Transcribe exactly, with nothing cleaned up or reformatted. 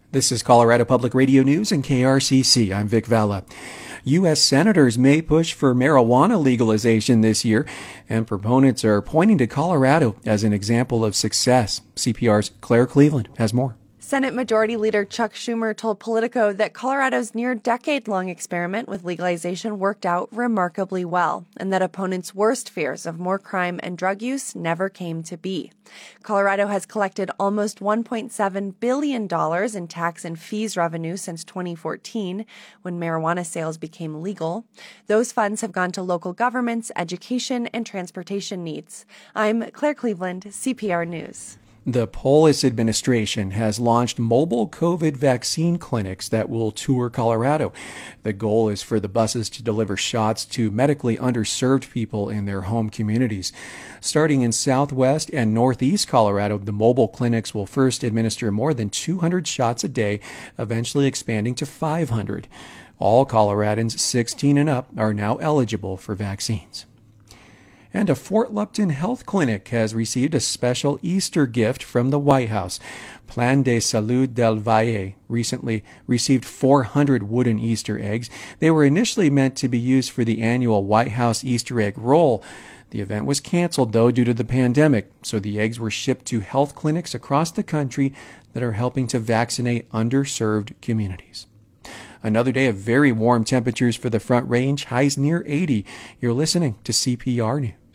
This is Colorado Public Radio News and K R C C. I'm Vic Vella. U S senators may push for marijuana legalization this year, and proponents are pointing to Colorado as an example of success. C P R's Claire Cleveland has more. Senate Majority Leader Chuck Schumer told Politico that Colorado's near-decade-long experiment with legalization worked out remarkably well, and that opponents' worst fears of more crime and drug use never came to be. Colorado has collected almost one point seven billion dollars in tax and fees revenue since twenty fourteen, when marijuana sales became legal. Those funds have gone to local governments, education, and transportation needs. I'm Claire Cleveland, C P R News. The Polis administration has launched mobile COVID vaccine clinics that will tour Colorado. The goal is for the buses to deliver shots to medically underserved people in their home communities. Starting in southwest and northeast Colorado, the mobile clinics will first administer more than two hundred shots a day, eventually expanding to five hundred. All Coloradans sixteen and up are now eligible for vaccines. And a Fort Lupton Health Clinic has received a special Easter gift from the White House. Plan de Salud del Valle recently received four hundred wooden Easter eggs. They were initially meant to be used for the annual White House Easter egg roll. The event was canceled, though, due to the pandemic, so the eggs were shipped to health clinics across the country that are helping to vaccinate underserved communities. Another day of very warm temperatures for the Front Range, highs near eighty. You're listening to C P R News.